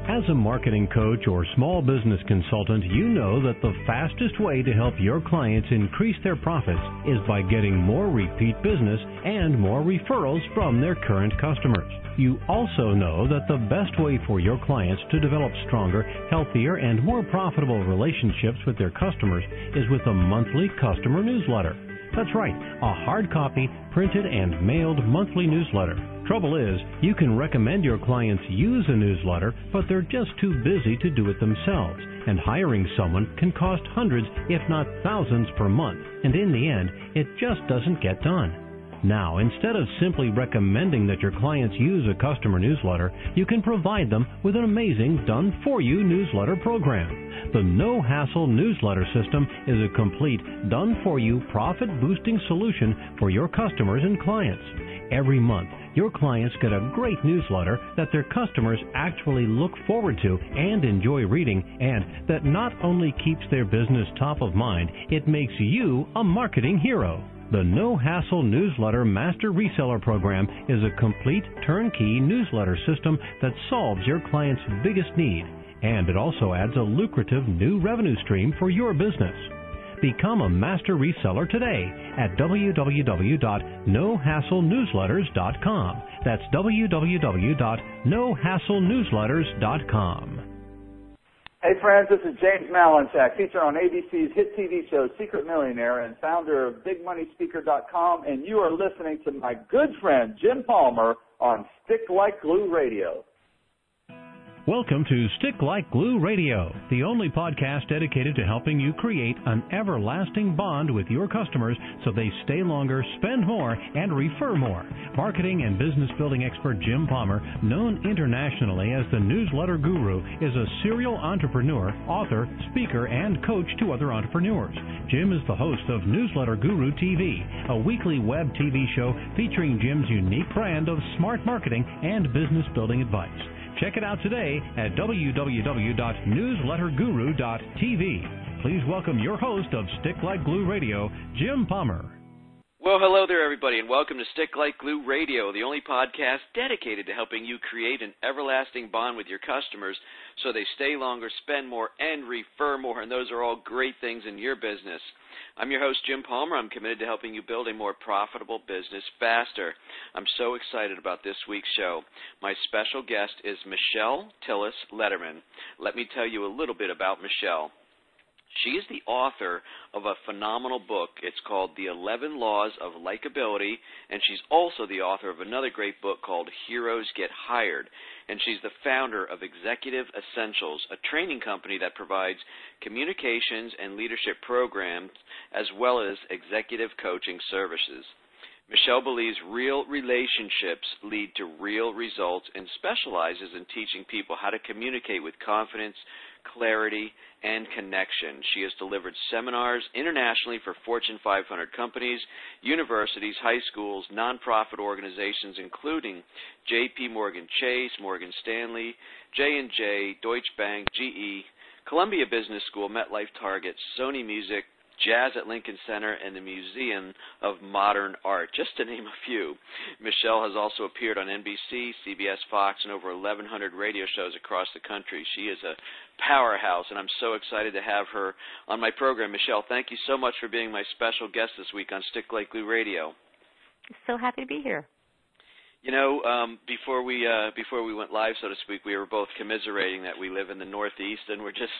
As a marketing coach or small business consultant, you know that the fastest way to help your clients increase their profits is by getting more repeat business and more referrals from their current customers. You also know that the best way for your clients to develop stronger, healthier, and more profitable relationships with their customers is with a monthly customer newsletter. That's right, a hard copy, printed and mailed monthly newsletter. Trouble is, you can recommend your clients use a newsletter, but they're just too busy to do it themselves, and hiring someone can cost hundreds, if not thousands per month, and in the end, it just doesn't get done. Now, instead of simply recommending that your clients use a customer newsletter, you can provide them with an amazing done-for-you newsletter program. The No Hassle Newsletter System is a complete, done-for-you, profit-boosting solution for your customers and clients. Every month, your clients get a great newsletter that their customers actually look forward to and enjoy reading, and that not only keeps their business top of mind, it makes you a marketing hero. The No Hassle Newsletter Master Reseller Program is a complete turnkey newsletter system that solves your client's biggest need, and it also adds a lucrative new revenue stream for your business. Become a master reseller today at www.nohasslenewsletters.com. That's www.nohasslenewsletters.com. Hey friends, this is James Malinchak, featured on ABC's hit TV show Secret Millionaire and founder of BigMoneySpeaker.com, and you are listening to my good friend Jim Palmer on Stick Like Glue Radio. Welcome to Stick Like Glue Radio, the only podcast dedicated to helping you create an everlasting bond with your customers so they stay longer, spend more, and refer more. Marketing and business building expert Jim Palmer, known internationally as the Newsletter Guru, is a serial entrepreneur, author, speaker, and coach to other entrepreneurs. Jim is the host of Newsletter Guru TV, a weekly web TV show featuring Jim's unique brand of smart marketing and business building advice. Check it out today at www.newsletterguru.tv. Please welcome your host of Stick Like Glue Radio, Jim Palmer. Well, hello there, everybody, and welcome to Stick Like Glue Radio, the only podcast dedicated to helping you create an everlasting bond with your customers so they stay longer, spend more, and refer more, and those are all great things in your business. I'm your host, Jim Palmer. I'm committed to helping you build a more profitable business faster. I'm so excited about this week's show. My special guest is Michelle Tillis Lederman. Let me tell you a little bit about Michelle. She is the author of a phenomenal book. It's called The 11 Laws of Likeability, and she's also the author of another great book called Heroes Get Hired. And she's the founder of Executive Essentials, a training company that provides communications and leadership programs as well as executive coaching services. Michelle believes real relationships lead to real results and specializes in teaching people how to communicate with confidence, clarity, and connection. She has delivered seminars internationally for Fortune 500 companies, universities, high schools, nonprofit organizations, including J.P. Morgan Chase, Morgan Stanley, J&J, Deutsche Bank, GE, Columbia Business School, MetLife Target, Sony Music, Jazz at Lincoln Center, and the Museum of Modern Art, just to name a few. Michelle has also appeared on NBC, CBS, Fox, and over 1,100 radio shows across the country. She is a powerhouse, and I'm so excited to have her on my program. Michelle, thank you so much for being my special guest this week on Stick Like Glue Radio. So happy to be here. You know, before we went live, so to speak, we were both commiserating that we live in the Northeast, and we just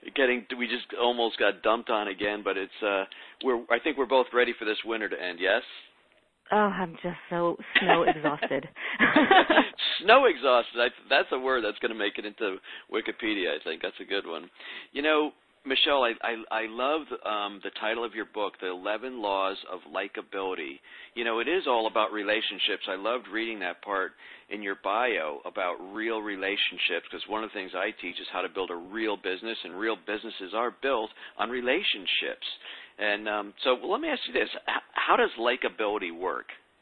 almost got dumped on again. But I think we're both ready for this winter to end. Yes. Oh, I'm just so snow exhausted. Snow exhausted. That's a word that's going to make it into Wikipedia. I think that's a good one. You know, Michelle, I love the title of your book, The 11 Laws of Likeability. You know, it is all about relationships. I loved reading that part in your bio about real relationships, because one of the things I teach is how to build a real business, and real businesses are built on relationships. And so let me ask you this. How does likability work?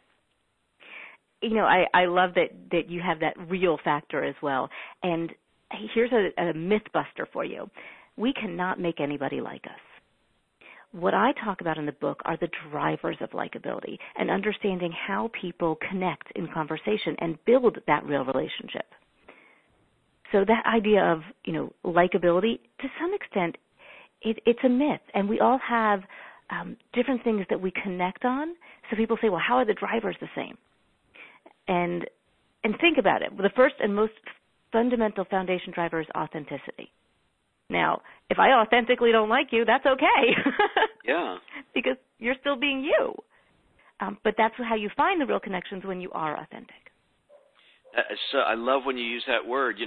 You know, I love that you have that real factor as well. And here's a myth buster for you. We cannot make anybody like us. What I talk about in the book are the drivers of likability and understanding how people connect in conversation and build that real relationship. So that idea of, likability, to some extent, it's a myth. And we all have different things that we connect on. So people say, well, how are the drivers the same? And think about it. The first and most fundamental foundation driver is authenticity. Now, if I authentically don't like you, that's okay. Yeah. Because you're still being you. But that's how you find the real connections, when you are authentic. So I love when you use that word.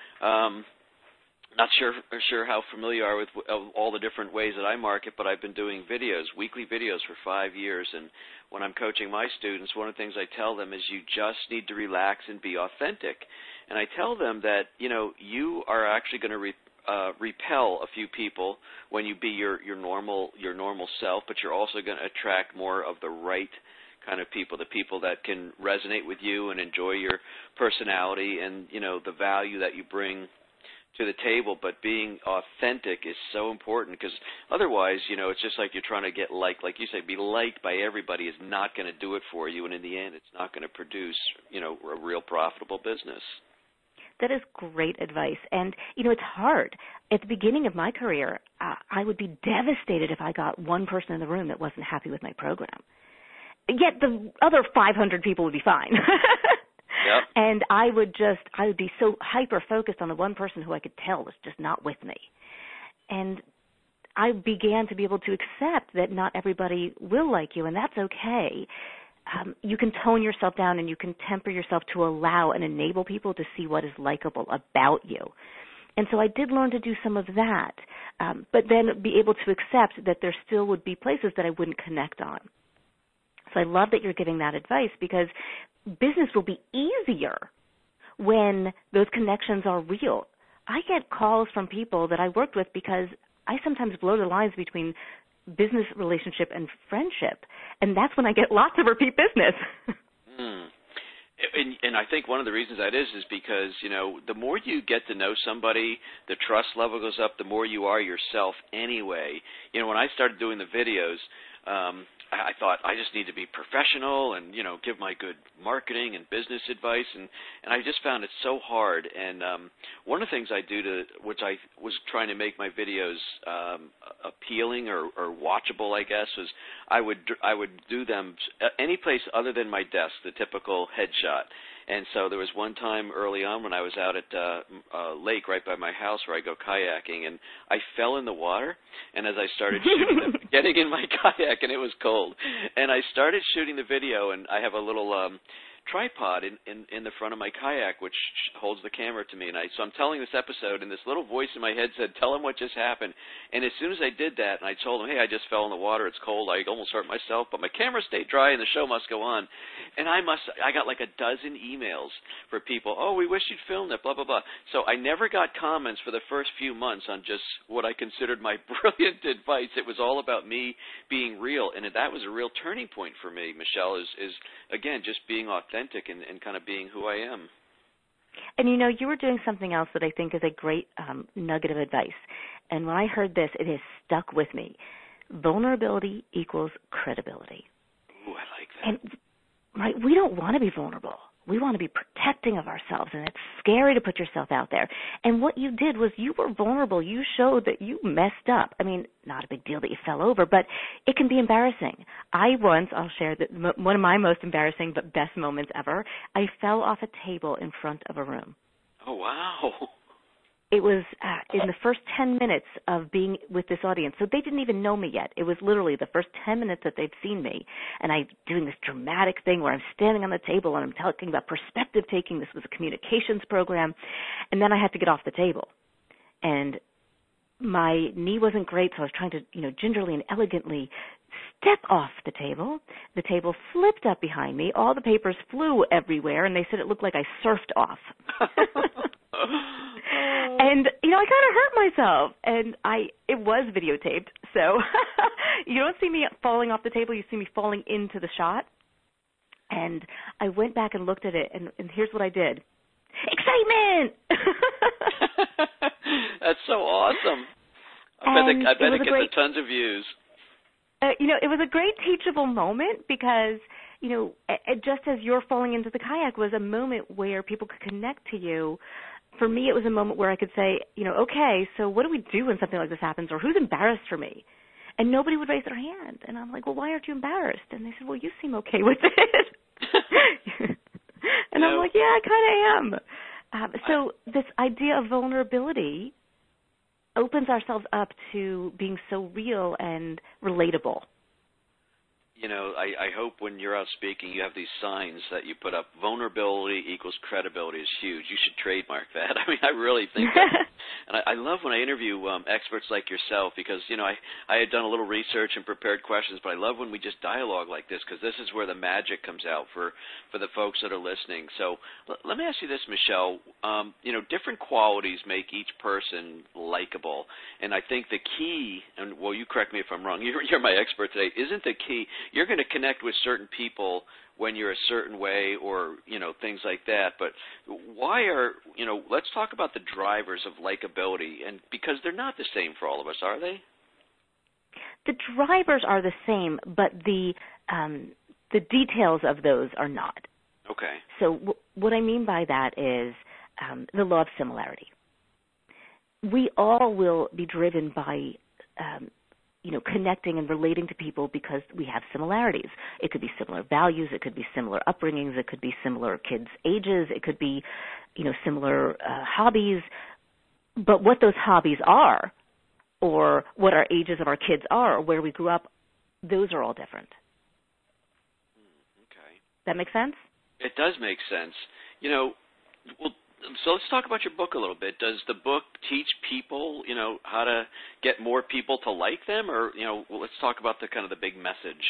Not sure how familiar you are with all the different ways that I market, but I've been doing weekly videos for 5 years. And when I'm coaching my students, one of the things I tell them is you just need to relax and be authentic. And I tell them that, you are actually going to repel a few people when you be your normal self, but you're also going to attract more of the right kind of people, the people that can resonate with you and enjoy your personality and, the value that you bring to the table. But being authentic is so important, because otherwise, it's just like you're trying to get like you say, be liked by everybody is not going to do it for you, and in the end, it's not going to produce, a real profitable business. That is great advice. And, it's hard. At the beginning of my career, I would be devastated if I got one person in the room that wasn't happy with my program. Yet the other 500 people would be fine. Yep. And I would be so hyper-focused on the one person who I could tell was just not with me. And I began to be able to accept that not everybody will like you, and that's okay. You can tone yourself down and you can temper yourself to allow and enable people to see what is likable about you. And so I did learn to do some of that, but then be able to accept that there still would be places that I wouldn't connect on. So I love that you're giving that advice, because business will be easier when those connections are real. I get calls from people that I worked with because I sometimes blur the lines between business relationship and friendship, and that's when I get lots of repeat business. And I think one of the reasons that is because, the more you get to know somebody, the trust level goes up, the more you are yourself anyway. When I started doing the videos, I thought I just need to be professional and, give my good marketing and business advice. And I just found it so hard. And one of the things I do which I was trying to make my videos appealing or watchable, I guess, was I would do them any place other than my desk, the typical headshot. And so there was one time early on when I was out at a lake right by my house where I go kayaking, and I fell in the water. And as I started shooting getting in my kayak, and it was cold, and I started shooting the video, and I have a little tripod in the front of my kayak, which holds the camera to me. And so I'm telling this episode, and this little voice in my head said, "Tell him what just happened." And as soon as I did that, and I told him, "Hey, I just fell in the water. It's cold. I almost hurt myself, but my camera stayed dry, and the show must go on." And I got like a dozen emails for people. "Oh, we wish you'd filmed it, blah, blah, blah." So I never got comments for the first few months on just what I considered my brilliant advice. It was all about me being real, and that was a real turning point for me, Michelle, is again, just being authentic and kind of being who I am. And you were doing something else that I think is a great nugget of advice. And when I heard this, it has stuck with me. Vulnerability equals credibility. Ooh, I like that. And right, we don't want to be vulnerable. We want to be protecting of ourselves, and it's scary to put yourself out there. And what you did was you were vulnerable. You showed that you messed up. I mean, not a big deal that you fell over, but it can be embarrassing. I'll share that one of my most embarrassing but best moments ever, I fell off a table in front of a room. Oh, wow. It was in the first 10 minutes of being with this audience. So they didn't even know me yet. It was literally the first 10 minutes that they'd seen me. And I'm doing this dramatic thing where I'm standing on the table and I'm talking about perspective taking. This was a communications program. And then I had to get off the table. And my knee wasn't great, so I was trying to, gingerly and elegantly step off the table. The table flipped up behind me. All the papers flew everywhere, and they said it looked like I surfed off. And, I kind of hurt myself, and it was videotaped. So you don't see me falling off the table. You see me falling into the shot. And I went back and looked at it, and here's what I did. Excitement! That's so awesome. I bet it gets tons of views. It was a great teachable moment because, just as you're falling into the kayak was a moment where people could connect to you for me, it was a moment where I could say, okay, so what do we do when something like this happens, or who's embarrassed for me? And nobody would raise their hand. And I'm like, well, why aren't you embarrassed? And they said, well, you seem okay with it. And I'm like, yeah, I kind of am. So this idea of vulnerability opens ourselves up to being so real and relatable. I hope when you're out speaking you have these signs that you put up. Vulnerability equals credibility is huge. You should trademark that. I mean, I really think that. And I love when I interview experts like yourself because, I had done a little research and prepared questions, but I love when we just dialogue like this because this is where the magic comes out for the folks that are listening. So let me ask you this, Michelle. Different qualities make each person likable. And I think the key, and well, you correct me if I'm wrong, you're my expert today, isn't the key, you're going to connect with certain people when you're a certain way or, things like that. But why let's talk about the drivers of likability, and because they're not the same for all of us, are they? The drivers are the same, but the details of those are not. Okay. So what I mean by that is the law of similarity. We all will be driven by connecting and relating to people because we have similarities. It could be similar values. It could be similar upbringings. It could be similar kids' ages. It could be, similar hobbies. But what those hobbies are, or what our ages of our kids are, or where we grew up, those are all different. Okay. That make sense? It does make sense. So let's talk about your book a little bit. Does the book teach people, how to get more people to like them, or let's talk about the kind of the big message.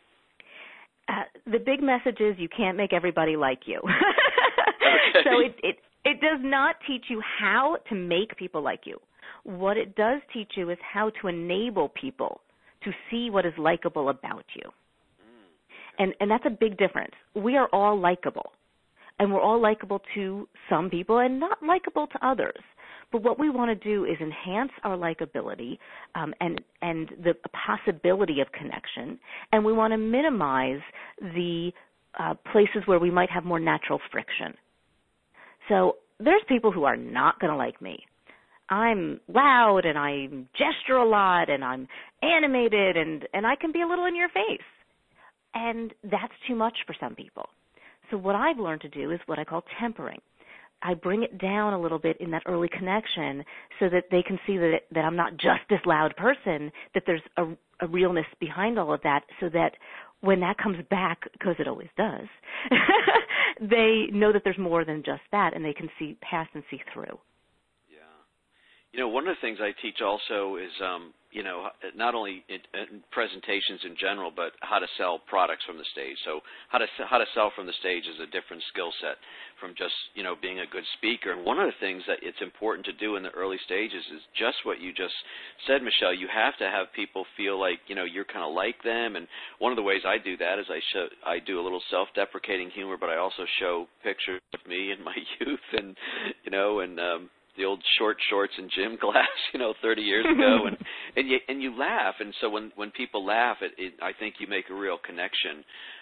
The big message is you can't make everybody like you. Okay. So it does not teach you how to make people like you. What it does teach you is how to enable people to see what is likable about you. And that's a big difference. We are all likable. And we're all likable to some people and not likable to others. But what we want to do is enhance our likability and the possibility of connection. And we want to minimize the places where we might have more natural friction. So there's people who are not going to like me. I'm loud and I gesture a lot and I'm animated and I can be a little in your face. And that's too much for some people. So what I've learned to do is what I call tempering. I bring it down a little bit in that early connection so that they can see that I'm not just this loud person, that there's a realness behind all of that, so that when that comes back, because it always does, they know that there's more than just that, and they can see past and see through. Yeah. One of the things I teach also is, not only in presentations in general, but how to sell products from the stage. So how to sell from the stage is a different skill set from just, being a good speaker. And one of the things that it's important to do in the early stages is just what you just said, Michelle. You have to have people feel like, you're kind of like them. And one of the ways I do that is I do a little self-deprecating humor, but I also show pictures of me in my youth and, the old short shorts and gym class, 30 years ago, and you laugh, and so when people laugh, I think you make a real connection.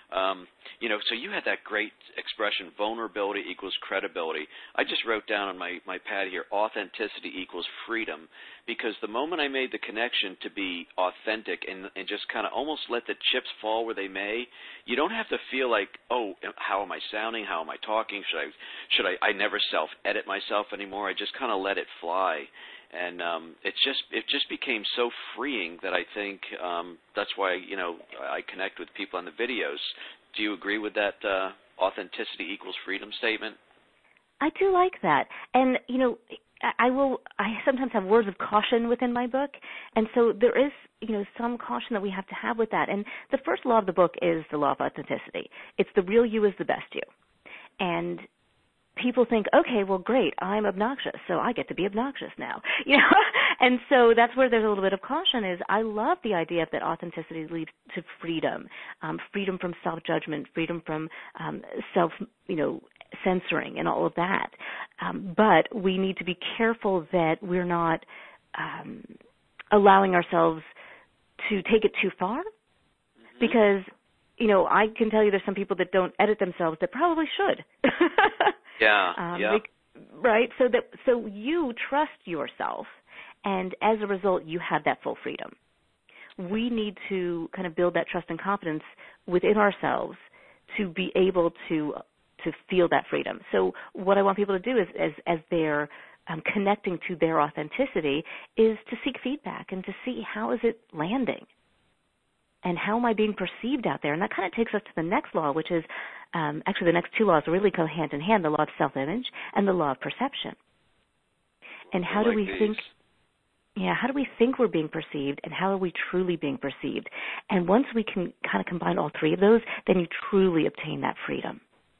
So you had that great expression, vulnerability equals credibility. I just wrote down on my pad here, authenticity equals freedom, because the moment I made the connection to be authentic and just kind of almost let the chips fall where they may, you don't have to feel like, oh, how am I sounding? How am I talking? Should I never self-edit myself anymore? I just kind of let it fly. And it just became so freeing that I think that's why I connect with people on the videos. Do you agree with that authenticity equals freedom statement? I do like that, and I sometimes have words of caution within my book, and so there is some caution that we have to have with that. And the first law of the book is the law of authenticity. It's the real you is the best you, and people think, okay, well, great, I'm obnoxious, so I get to be obnoxious now, And so that's where there's a little bit of caution is I love the idea that authenticity leads to freedom, freedom from self-judgment, freedom from censoring and all of that. But we need to be careful that we're not allowing ourselves to take it too far, because I can tell you there's some people that don't edit themselves that probably should. Yeah. right? So you trust yourself, and as a result, you have that full freedom. We need to kind of build that trust and confidence within ourselves to be able to feel that freedom. So what I want people to do is, as they're connecting to their authenticity, is to seek feedback and to see how is it landing and how am I being perceived out there. And that kind of takes us to the next law, which is actually the next two laws really go hand in hand, the law of self-image and the law of perception. And how do we think? Yeah, how do we think we're being perceived, and how are we truly being perceived? And once we can kind of combine all three of those, then you truly obtain that freedom.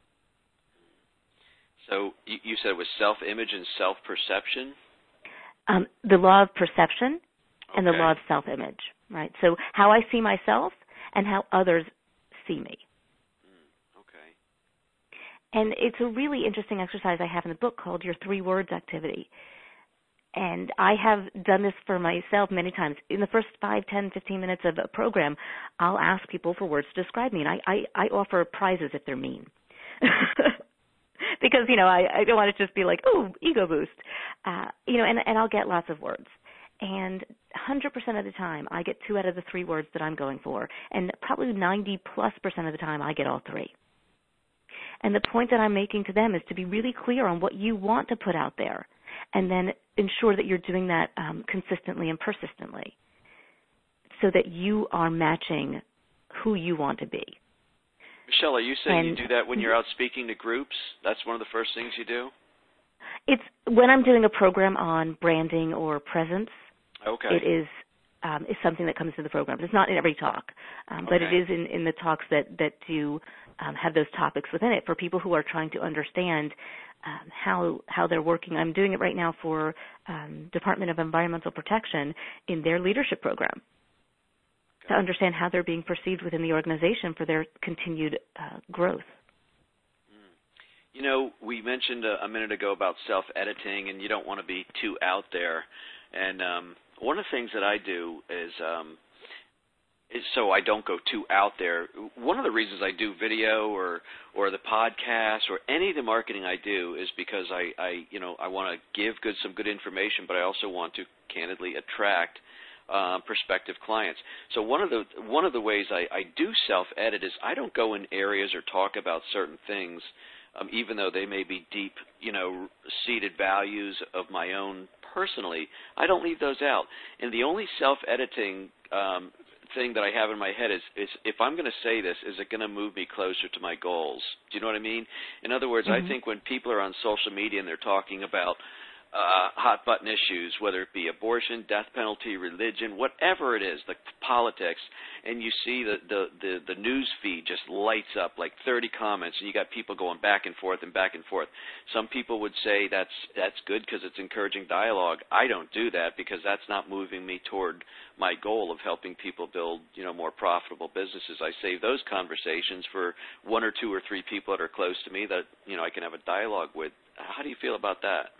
So you said it was self-image and self-perception? The law of perception and the law of self-image, right? So how I see myself and how others see me. Okay. And it's a really interesting exercise I have in the book called Your 3 Words Activity. And I have done this for myself many times. In the first 5, 10, 15 minutes of a program, I'll ask people for words to describe me, and I offer prizes if they're mean. Because, I don't want it to just be like, oh, ego boost. And I'll get lots of words. And 100% of the time, I get 2 out of the 3 words that I'm going for. And probably 90+% of the time, I get all 3. And the point that I'm making to them is to be really clear on what you want to put out there, and then ensure that you're doing that consistently and persistently so that you are matching who you want to be. Michelle, are you saying you do that when you're out speaking to groups? That's one of the first things you do? It's when I'm doing a program on branding or presence. Okay. It is something that comes to the program. It's not in every talk, but it is in the talks that do have those topics within it for people who are trying to understand how they're working. I'm doing it right now for Department of Environmental Protection in their leadership program to understand how they're being perceived within the organization for their continued growth. We mentioned a minute ago about self-editing, and you don't want to be too out there. And one of the things that I do is so I don't go too out there. One of the reasons I do video or the podcast or any of the marketing I do is because I want to give some good information, but I also want to candidly attract prospective clients. So one of the ways I do self-edit is I don't go in areas or talk about certain things, even though they may be deep, seated values of my own personally. I don't leave those out. And the only self-editing thing that I have in my head is if I'm going to say this, is it going to move me closer to my goals? Do you know what I mean? In other words, I think when people are on social media and they're talking about hot button issues, whether it be abortion, death penalty, religion, whatever it is, like politics, and you see the news feed just lights up like 30 comments, and you got people going back and forth and back and forth. Some people would say that's good because it's encouraging dialogue. I don't do that because that's not moving me toward my goal of helping people build, more profitable businesses. I save those conversations for 1 or 2 or 3 people that are close to me that, I can have a dialogue with. How do you feel about that?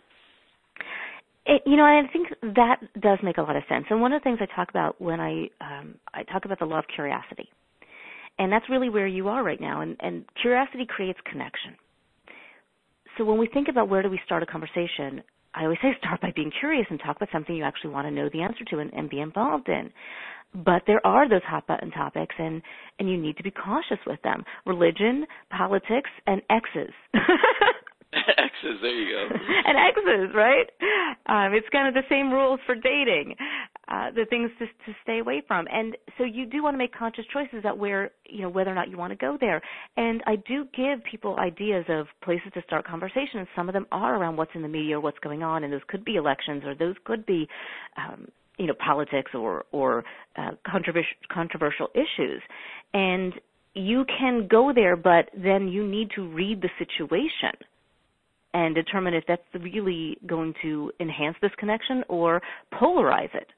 I think that does make a lot of sense. And one of the things I talk about when I talk about the law of curiosity, and that's really where you are right now, and curiosity creates connection. So when we think about where do we start a conversation, I always say start by being curious and talk about something you actually want to know the answer to and be involved in. But there are those hot button topics, and you need to be cautious with them. Religion, politics, and exes. Exes, there you go. And exes, right? It's kind of the same rules for dating, the things to stay away from. And so you do want to make conscious choices about whether or not you want to go there. And I do give people ideas of places to start conversations. Some of them are around what's in the media or what's going on, and those could be elections or those could be politics or controversial issues. And you can go there, but then you need to read the situation and determine if that's really going to enhance this connection or polarize it.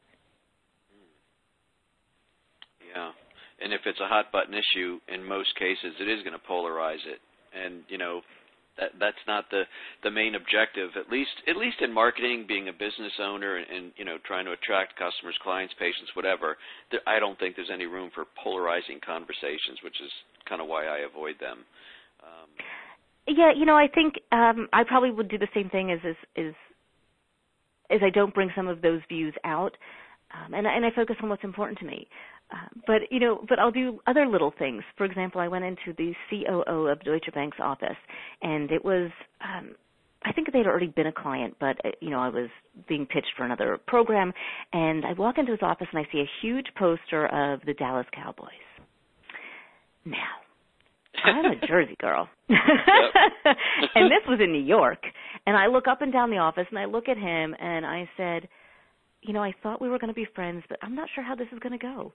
Yeah, and if it's a hot button issue, in most cases, it is going to polarize it. And that's not the main objective. At least in marketing, being a business owner, and trying to attract customers, clients, patients, whatever. I don't think there's any room for polarizing conversations, which is kind of why I avoid them. Yeah, I think I probably would do the same thing as I don't bring some of those views out, and I focus on what's important to me. But I'll do other little things. For example, I went into the COO of Deutsche Bank's office, and it was I think they'd already been a client, but I was being pitched for another program, and I walk into his office and I see a huge poster of the Dallas Cowboys. Now, I'm a Jersey girl. And this was in New York. And I look up and down the office, and I look at him, and I said, I thought we were going to be friends, but I'm not sure how this is going to go.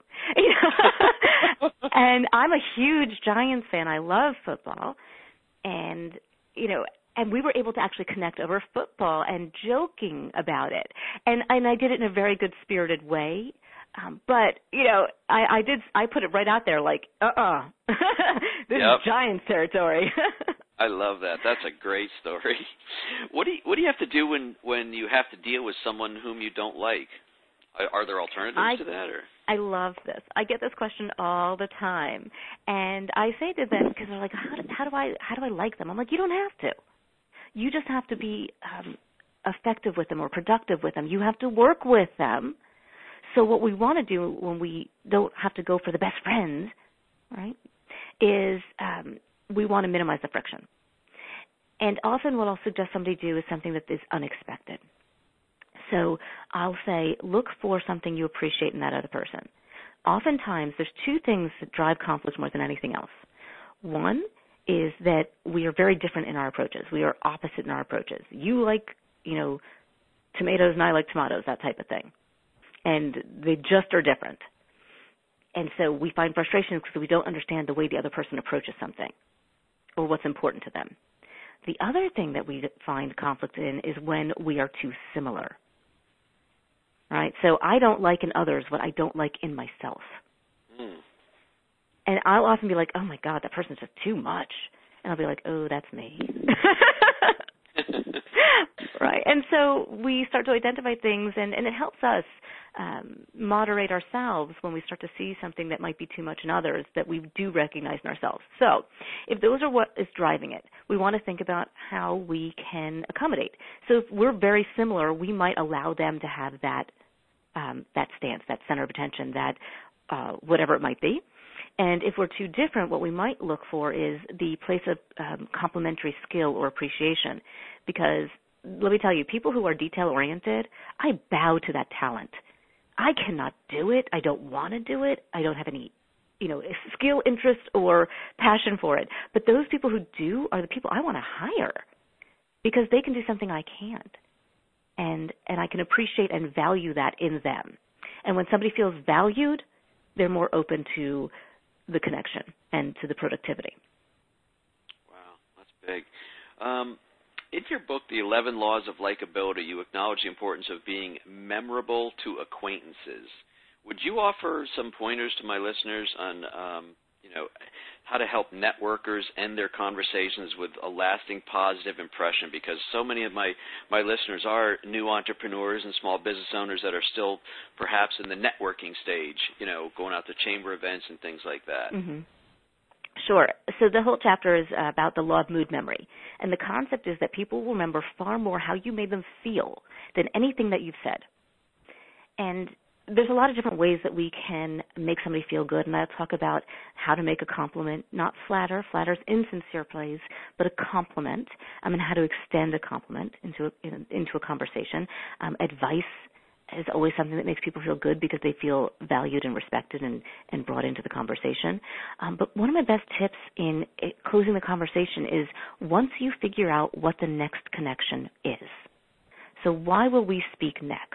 And I'm a huge Giants fan. I love football. And, and we were able to actually connect over football and joking about it. And I did it in a very good spirited way. But, I put it right out there like, this is Giants territory. I love that. That's a great story. What do you have to do when you have to deal with someone whom you don't like? Are there alternatives to that? Or? I love this. I get this question all the time. And I say to them, because they're like, how do I like them? I'm like, you don't have to. You just have to be effective with them or productive with them. You have to work with them. So what we want to do when we don't have to go for the best friends, right, is we want to minimize the friction. And often what I'll suggest somebody do is something that is unexpected. So I'll say, look for something you appreciate in that other person. Oftentimes, there's two things that drive conflict more than anything else. One is that we are very different in our approaches. We are opposite in our approaches. You like, tomatoes and I like tomatoes, that type of thing. And they just are different. And so we find frustration because we don't understand the way the other person approaches something or what's important to them. The other thing that we find conflict in is when we are too similar, right? So I don't like in others what I don't like in myself. And I'll often be like, oh, my God, that person's just too much. And I'll be like, oh, that's me. Right. And so we start to identify things, and it helps us moderate ourselves when we start to see something that might be too much in others that we do recognize in ourselves. So if those are what is driving it, we want to think about how we can accommodate. So if we're very similar, we might allow them to have that stance, that center of attention, that whatever it might be. And if we're too different, what we might look for is the place of complementary skill or appreciation. Because let me tell you, people who are detail-oriented, I bow to that talent. I cannot do it. I don't want to do it. I don't have any, skill, interest, or passion for it. But those people who do are the people I want to hire because they can do something I can't. And I can appreciate and value that in them. And when somebody feels valued, they're more open to the connection and to the productivity. Wow, that's big. In your book, The 11 Laws of Likability, you acknowledge the importance of being memorable to acquaintances. Would you offer some pointers to my listeners on, how to help networkers end their conversations with a lasting positive impression? Because so many of my listeners are new entrepreneurs and small business owners that are still perhaps in the networking stage, going out to chamber events and things like that. Mm-hmm. Sure. So the whole chapter is about the law of mood memory. And the concept is that people will remember far more how you made them feel than anything that you've said. And there's a lot of different ways that we can make somebody feel good, and I'll talk about how to make a compliment, not flatter. Flatter's insincere praise, but a compliment, and how to extend a compliment into a conversation. Advice is always something that makes people feel good because they feel valued and respected and brought into the conversation. But one of my best tips in closing the conversation is once you figure out what the next connection is. So why will we speak next?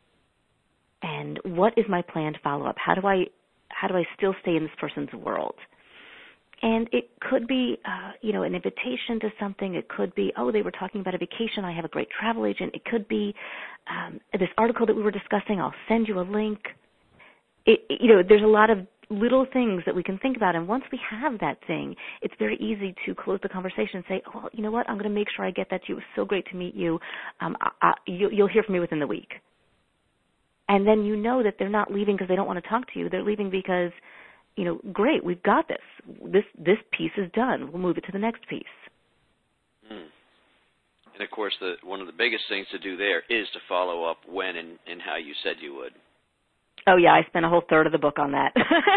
And what is my planned follow-up? How do I still stay in this person's world? And it could be, an invitation to something. It could be, they were talking about a vacation. I have a great travel agent. It could be this article that we were discussing. I'll send you a link. There's a lot of little things that we can think about. And once we have that thing, it's very easy to close the conversation and say, well, you know what? I'm going to make sure I get that to you. It was so great to meet you. You'll hear from me within the week. And then you know that they're not leaving because they don't want to talk to you. They're leaving because, great, we've got this. This piece is done. We'll move it to the next piece. Mm. And, of course, one of the biggest things to do there is to follow up when and how you said you would. Oh, yeah, I spent a whole third of the book on that.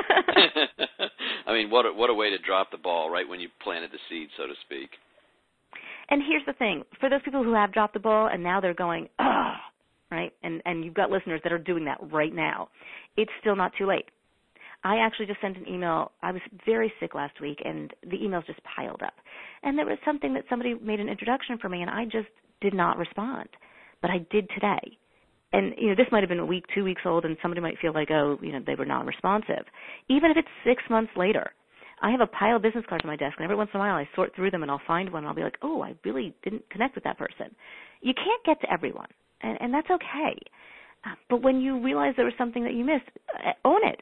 I mean, what a way to drop the ball right when you planted the seed, so to speak. And here's the thing. For those people who have dropped the ball and now they're going, ugh, right, and you've got listeners that are doing that right now, it's still not too late. I actually just sent an email. I was very sick last week, and the emails just piled up. And there was something that somebody made an introduction for me, and I just did not respond. But I did today. And, this might have been a week, 2 weeks old, and somebody might feel like, they were non-responsive. Even if it's 6 months later, I have a pile of business cards on my desk, and every once in a while I sort through them, and I'll find one, and I'll be like, oh, I really didn't connect with that person. You can't get to everyone, and that's okay. But when you realize there was something that you missed, own it.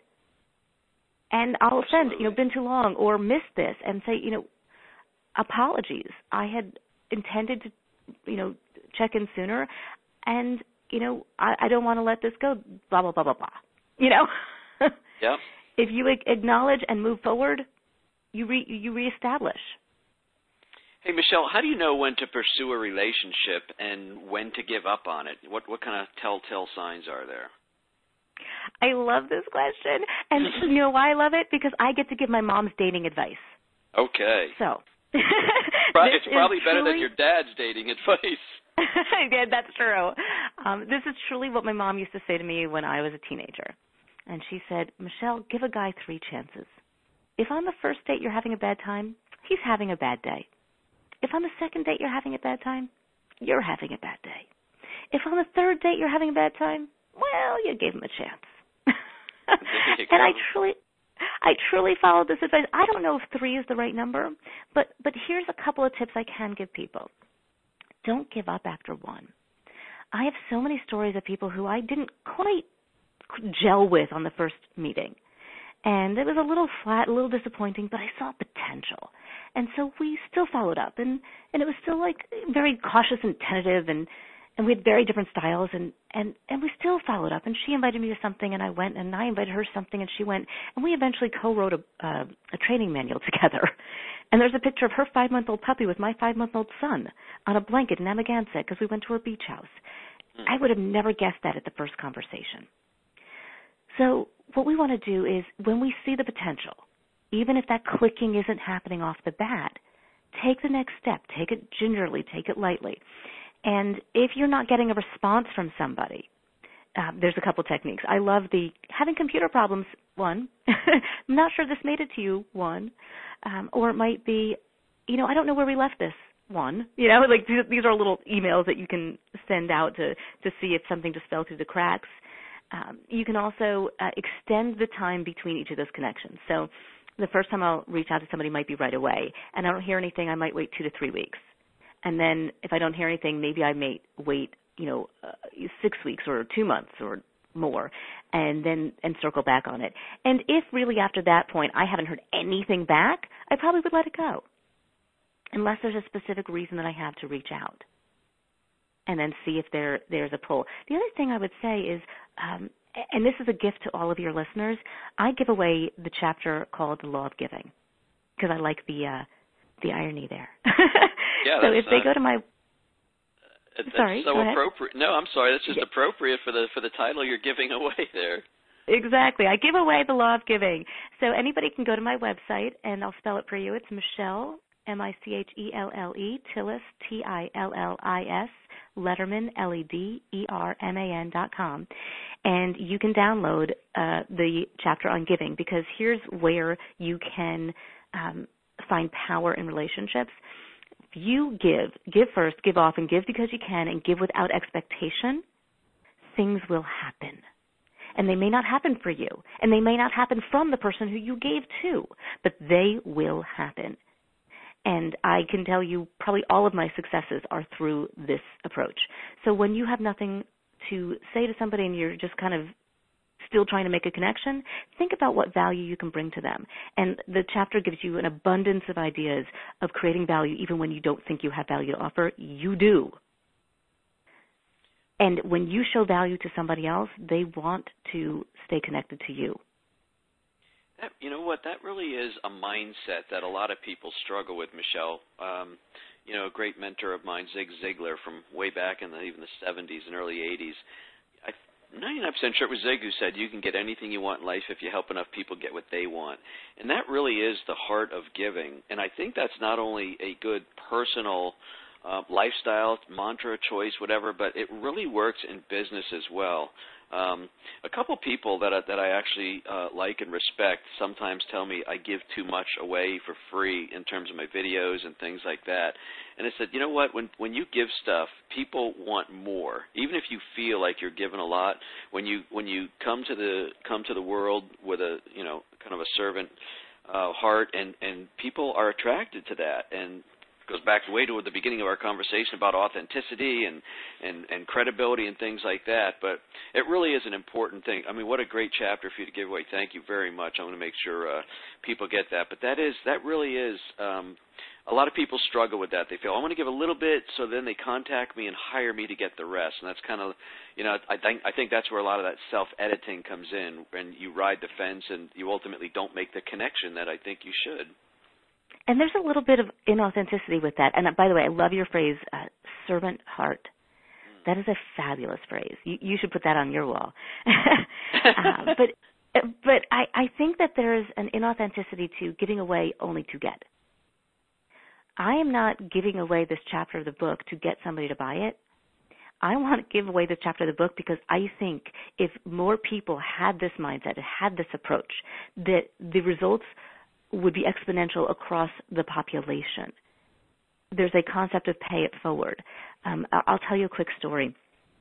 And I'll send, been too long or missed this and say, apologies. I had intended to, check in sooner, and, I don't want to let this go, blah, blah, blah, blah, blah. Yeah. If you acknowledge and move forward, you reestablish. Hey, Michelle, how do you know when to pursue a relationship and when to give up on it? What kind of telltale signs are there? I love this question. And you know why I love it? Because I get to give my mom's dating advice. Okay. So. It's probably better than your dad's dating advice. Yeah, that's true. This is truly what my mom used to say to me when I was a teenager. And she said, Michelle, give a guy 3 chances. If on the first date you're having a bad time, he's having a bad day. If on the second date you're having a bad time, you're having a bad day. If on the third date you're having a bad time, well, you gave him a chance. And I truly followed this advice. I don't know if 3 is the right number, but here's a couple of tips I can give people. Don't give up after 1. I have so many stories of people who I didn't quite gel with on the first meeting. And it was a little flat, a little disappointing, but I saw potential. And so we still followed up, and it was still like very cautious and tentative, and we had very different styles, and we still followed up. And she invited me to something, and I went, and I invited her to something, and she went, and we eventually co-wrote a training manual together. And there's a picture of her 5-month-old puppy with my 5-month-old son on a blanket in Amagansett because we went to her beach house. I would have never guessed that at the first conversation. So what we want to do is when we see the potential, even if that clicking isn't happening off the bat, take the next step. Take it gingerly. Take it lightly. And if you're not getting a response from somebody, there's a couple techniques. I love the having computer problems, 1. I'm not sure this made it to you, 1. Or it might be, I don't know where we left this, 1. Like these are little emails that you can send out to see if something just fell through the cracks. You can also extend the time between each of those connections. So the first time I'll reach out to somebody might be right away. And I don't hear anything, I might wait 2 to 3 weeks. And then if I don't hear anything, maybe I may wait, 6 weeks or 2 months or more, and circle back on it. And if really after that point I haven't heard anything back, I probably would let it go, unless there's a specific reason that I have to reach out, and then see if there's a pull. The other thing I would say is, and this is a gift to all of your listeners, I give away the chapter called The Law of Giving, because I like the irony there. Yeah, so if they go to my That's sorry, so appropriate. No, I'm sorry. That's just appropriate for the title you're giving away there. Exactly. I give away the Law of Giving. So anybody can go to my website, and I'll spell it for you. It's Michelle, Michelle, Tillis, Tillis, Lederman, LEDERMAN.com. And you can download the chapter on giving, because here's where you can find power in relationships. If you give first, give often, give because you can, and give without expectation, things will happen. And they may not happen for you, and they may not happen from the person who you gave to, but they will happen. And I can tell you probably all of my successes are through this approach. So when you have nothing to say to somebody and you're just kind of still trying to make a connection, think about what value you can bring to them. And the chapter gives you an abundance of ideas of creating value even when you don't think you have value to offer. You do. And when you show value to somebody else, they want to stay connected to you. You know what? That really is a mindset that a lot of people struggle with, Michelle. a great mentor of mine, Zig Ziglar, from way back in even the 70s and early 80s. I'm 99% sure it was Zig who said you can get anything you want in life if you help enough people get what they want. And that really is the heart of giving. And I think that's not only a good personal lifestyle, mantra, choice, whatever, but it really works in business as well. A couple people that I actually like and respect sometimes tell me I give too much away for free in terms of my videos and things like that. And I said, you know what? When you give stuff, people want more. Even if you feel like you're giving a lot, when you come to the world with a kind of a servant heart, and people are attracted to that. And goes back way to the beginning of our conversation about authenticity and credibility and things like that. But it really is an important thing. I mean, what a great chapter for you to give away. Thank you very much. I want to make sure people get that. But that really is a lot of people struggle with that. They feel, I want to give a little bit, so then they contact me and hire me to get the rest. And that's kind of, I think that's where a lot of that self-editing comes in, and you ride the fence and you ultimately don't make the connection that I think you should. And there's a little bit of inauthenticity with that. And by the way, I love your phrase, servant heart. That is a fabulous phrase. You should put that on your wall. But I think that there is an inauthenticity to giving away only to get. I am not giving away this chapter of the book to get somebody to buy it. I want to give away this chapter of the book because I think if more people had this mindset, had this approach, that the results would be exponential across the population. There's a concept of pay it forward. I'll tell you a quick story.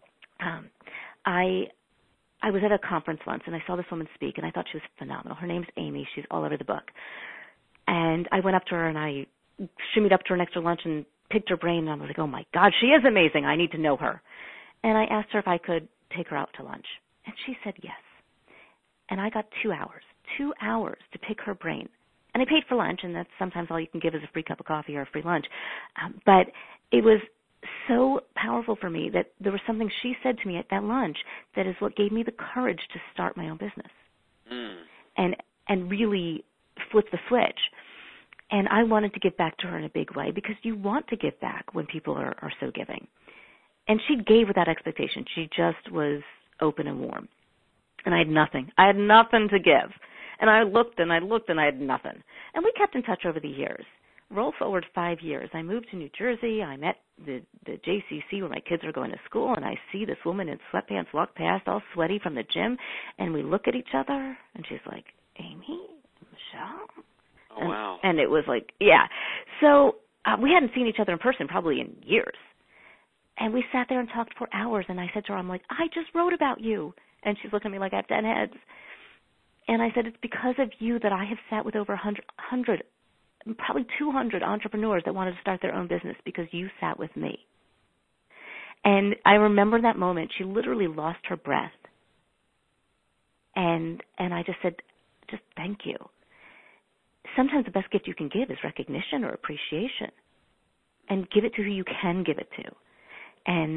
I was at a conference once, and I saw this woman speak, and I thought she was phenomenal. Her name's Amy. She's all over the book. And I went up to her, and I shimmied up to her next to lunch and picked her brain, and I was like, oh, my God, she is amazing. I need to know her. And I asked her if I could take her out to lunch, and she said yes. And I got 2 hours to pick her brain. And I paid for lunch, and that's sometimes all you can give is a free cup of coffee or a free lunch. But it was so powerful for me that there was something she said to me at that lunch that is what gave me the courage to start my own business and really flip the switch. And I wanted to give back to her in a big way because you want to give back when people are so giving. And she gave without expectation. She just was open and warm. And I had nothing. I had nothing to give. And I looked and I looked and I had nothing. And we kept in touch over the years. Roll forward 5 years. I moved to New Jersey. I'm at the JCC where my kids are going to school, and I see this woman in sweatpants walk past all sweaty from the gym, and we look at each other, and she's like, Amy? Michelle? Oh, wow. And it was like, yeah. So we hadn't seen each other in person probably in years. And we sat there and talked for hours, and I said to her, I'm like, I just wrote about you. And she's looking at me like I have 10 heads. And I said, it's because of you that I have sat with over 100, probably 200 entrepreneurs that wanted to start their own business because you sat with me. And I remember that moment. She literally lost her breath. And I just said, just thank you. Sometimes the best gift you can give is recognition or appreciation. And give it to who you can give it to. And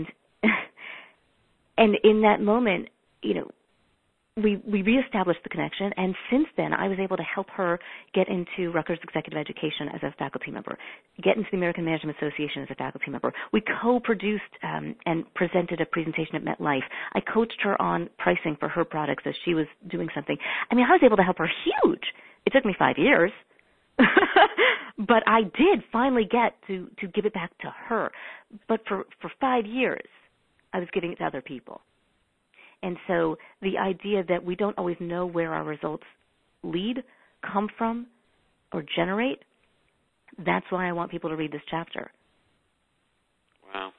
in that moment, we reestablished the connection, and since then I was able to help her get into Rutgers Executive Education as a faculty member, get into the American Management Association as a faculty member. We co-produced and presented a presentation at MetLife. I coached her on pricing for her products as she was doing something. I mean, I was able to help her huge. It took me 5 years, but I did finally get to give it back to her. But for 5 years, I was giving it to other people. And so the idea that we don't always know where our results lead, come from, or generate, that's why I want people to read this chapter. Wow.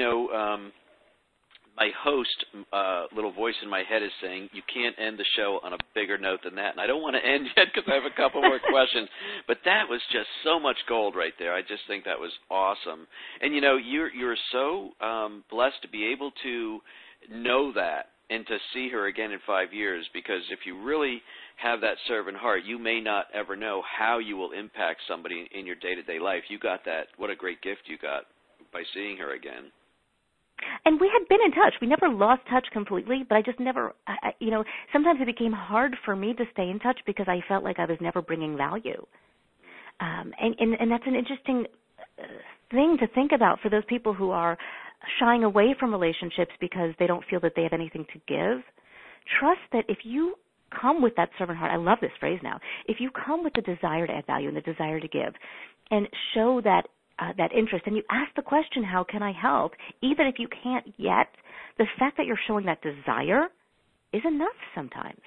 My host, little voice in my head is saying, you can't end the show on a bigger note than that. And I don't want to end yet because I have a couple more questions. But that was just so much gold right there. I just think that was awesome. And, you're so blessed to be able to know that and to see her again in 5 years, because if you really have that servant heart, you may not ever know how you will impact somebody in your day-to-day life. You got that. What a great gift you got by seeing her again. And we had been in touch. We never lost touch completely, but I just never, sometimes it became hard for me to stay in touch because I felt like I was never bringing value. And that's an interesting thing to think about for those people who are shying away from relationships because they don't feel that they have anything to give. Trust that if you come with that servant heart, I love this phrase now, if you come with the desire to add value and the desire to give and show that interest, and you ask the question, how can I help, even if you can't yet, the fact that you're showing that desire is enough sometimes.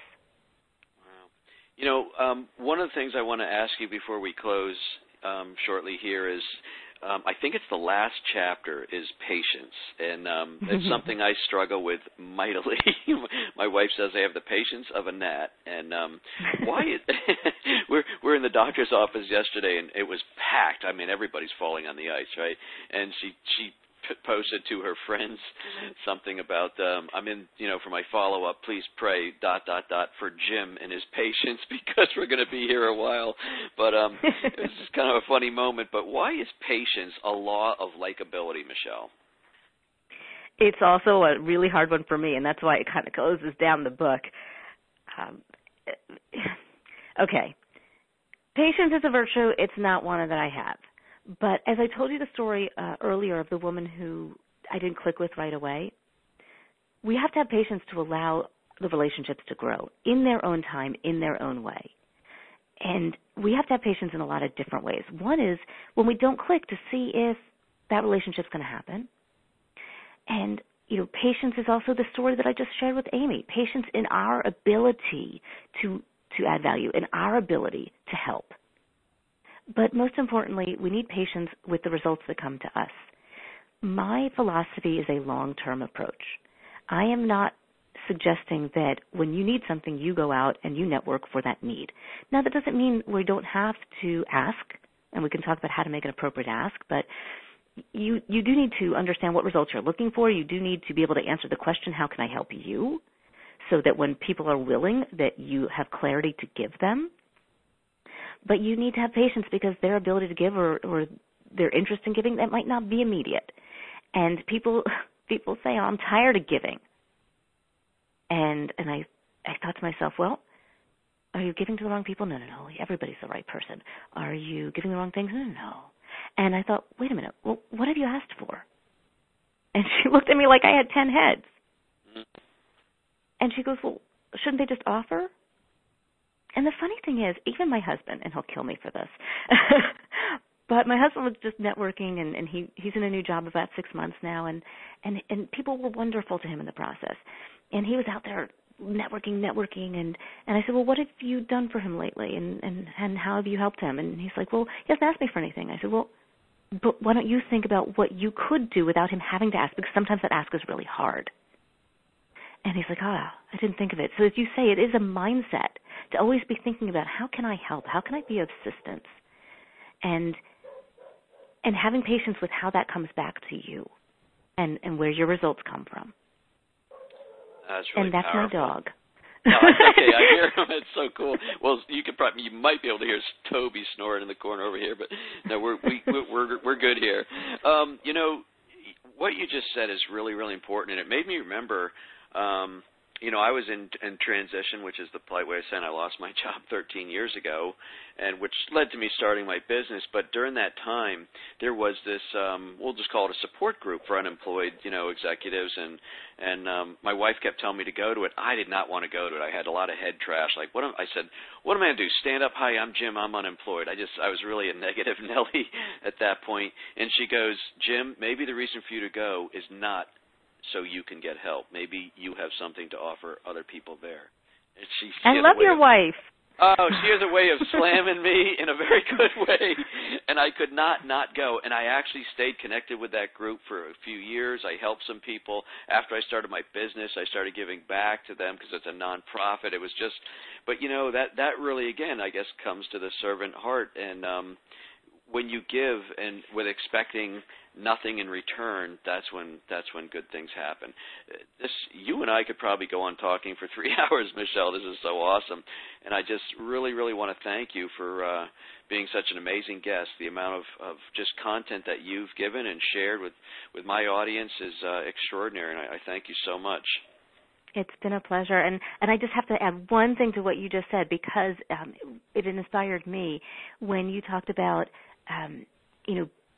Wow. One of the things I want to ask you before we close shortly here is, I think it's the last chapter is patience, and it's something I struggle with mightily. My wife says I have the patience of a gnat, and why is we're in the doctor's office yesterday, and it was packed. I mean, everybody's falling on the ice, right? And she posted to her friends something about I'm in, for my follow-up, please pray, ... for Jim and his patience, because we're going to be here a while. But it was just kind of a funny moment. But why is patience a law of likability, Michelle? It's also a really hard one for me, and that's why it kind of closes down the book. Okay. Patience is a virtue. It's not one that I have. But as I told you the story earlier of the woman who I didn't click with right away, we have to have patience to allow the relationships to grow in their own time, in their own way. And we have to have patience in a lot of different ways. One is when we don't click to see if that relationship's going to happen. And, patience is also the story that I just shared with Amy. Patience in our ability to add value, in our ability to help. But most importantly, we need patience with the results that come to us. My philosophy is a long-term approach. I am not suggesting that when you need something, you go out and you network for that need. Now, that doesn't mean we don't have to ask, and we can talk about how to make an appropriate ask, but you do need to understand what results you're looking for. You do need to be able to answer the question, how can I help you, so that when people are willing, that you have clarity to give them. But you need to have patience because their ability to give or their interest in giving, that might not be immediate. And people say, I'm tired of giving. And I thought to myself, well, are you giving to the wrong people? No. Everybody's the right person. Are you giving the wrong things? No. And I thought, wait a minute, well, what have you asked for? And she looked at me like I had 10 heads. And she goes, well, shouldn't they just offer? And the funny thing is, even my husband, and he'll kill me for this, but my husband was just networking, and he's in a new job about 6 months now, and people were wonderful to him in the process. And he was out there networking, and I said, well, what have you done for him lately, and how have you helped him? And he's like, well, he hasn't asked me for anything. I said, well, but why don't you think about what you could do without him having to ask, because sometimes that ask is really hard. And he's like, I didn't think of it. So as you say, it is a mindset to always be thinking about how can I help? How can I be of assistance? And having patience with how that comes back to you and where your results come from. That's really and that's powerful. My dog. No, it's okay. I hear him. It's so cool. Well, you might be able to hear Toby snoring in the corner over here, but no, we're good here. What you just said is really, really important, and it made me remember. I was in transition, which is the polite way of saying I lost my job 13 years ago, and which led to me starting my business. But during that time, there was this, we'll just call it a support group for unemployed, executives, and my wife kept telling me to go to it. I did not want to go to it. I had a lot of head trash. Like, I said, what am I going to do? Stand up? Hi, I'm Jim. I'm unemployed. I was really a negative Nelly at that point. And she goes, Jim, maybe the reason for you to go is not so you can get help. Maybe you have something to offer other people there. And she I love your wife. Oh, she has a way of slamming me in a very good way, and I could not go. And I actually stayed connected with that group for a few years. I helped some people. After I started my business, I started giving back to them because it's a nonprofit. It was just, but that really, again, I guess comes to the servant heart. And when you give and with expecting nothing in return, that's when good things happen. You and I could probably go on talking for 3 hours, Michelle. This is so awesome. And I just really, really want to thank you for being such an amazing guest. The amount of just content that you've given and shared with my audience is extraordinary, and I thank you so much. It's been a pleasure. And I just have to add one thing to what you just said, because it inspired me when you talked about,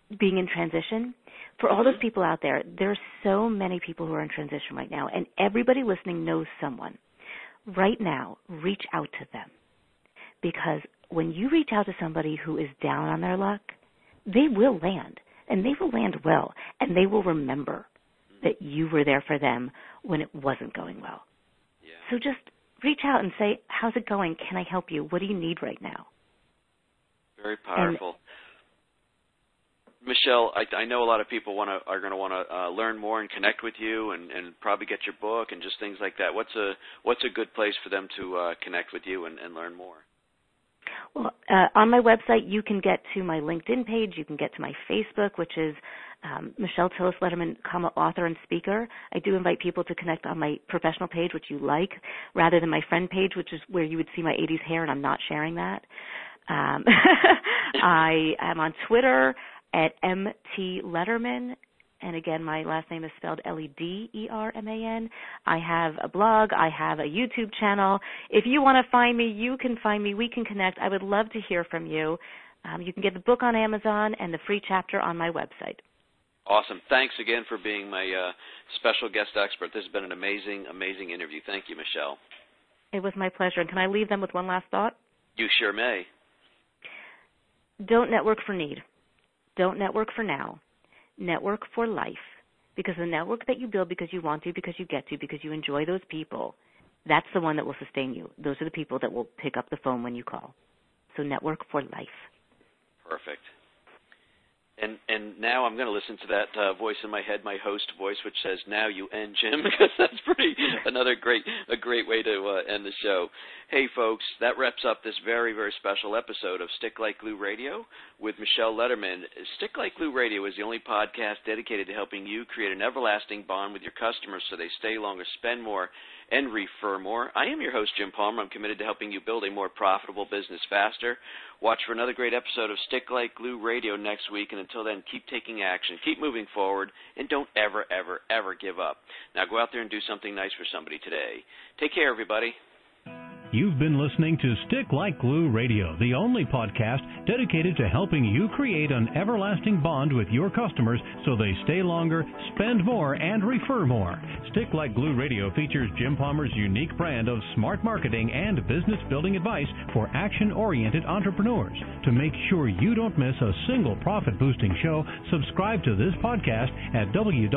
being in transition, for all those people out there, there are so many people who are in transition right now, and everybody listening knows someone. Right now, reach out to them, because when you reach out to somebody who is down on their luck, they will land, and they will land well, and they will remember that you were there for them when it wasn't going well. Yeah. So just reach out and say, how's it going? Can I help you? What do you need right now? Very powerful. Michelle, I know a lot of people are going to want to learn more and connect with you and probably get your book and just things like that. What's a good place for them to connect with you and learn more? Well, on my website, you can get to my LinkedIn page. You can get to my Facebook, which is Michelle Tillis Letterman, author and speaker. I do invite people to connect on my professional page, which you like, rather than my friend page, which is where you would see my 80s hair, and I'm not sharing that. I am on Twitter at MT Letterman, and again, my last name is spelled Lederman. I have a blog. I have a YouTube channel. If you want to find me, you can find me. We can connect. I would love to hear from you. You can get the book on Amazon and the free chapter on my website. Awesome. Thanks again for being my special guest expert. This has been an amazing, amazing interview. Thank you, Michelle. It was my pleasure. And can I leave them with one last thought? You sure may. Don't network for need. Don't network for now. Network for life. Because the network that you build because you want to, because you get to, because you enjoy those people, that's the one that will sustain you. Those are the people that will pick up the phone when you call. So network for life. Perfect. And now I'm going to listen to that voice in my head, my host voice, which says, "Now you end, Jim," because that's a great way to end the show. Hey, folks, that wraps up this very, very special episode of Stick Like Glue Radio with Michelle Letterman. Stick Like Glue Radio is the only podcast dedicated to helping you create an everlasting bond with your customers so they stay longer, spend more, and refer more. I am your host, Jim Palmer. I'm committed to helping you build a more profitable business faster. Watch for another great episode of Stick Like Glue Radio next week, and until then, keep taking action, keep moving forward, and don't ever, ever, ever give up. Now go out there and do something nice for somebody today. Take care, everybody. You've been listening to Stick Like Glue Radio, the only podcast dedicated to helping you create an everlasting bond with your customers so they stay longer, spend more, and refer more. Stick Like Glue Radio features Jim Palmer's unique brand of smart marketing and business building advice for action-oriented entrepreneurs. To make sure you don't miss a single profit-boosting show, subscribe to this podcast at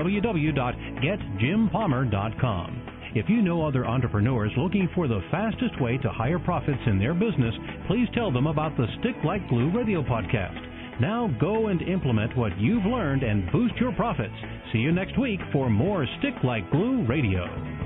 www.getjimpalmer.com. If you know other entrepreneurs looking for the fastest way to higher profits in their business, please tell them about the Stick Like Glue Radio podcast. Now go and implement what you've learned and boost your profits. See you next week for more Stick Like Glue Radio.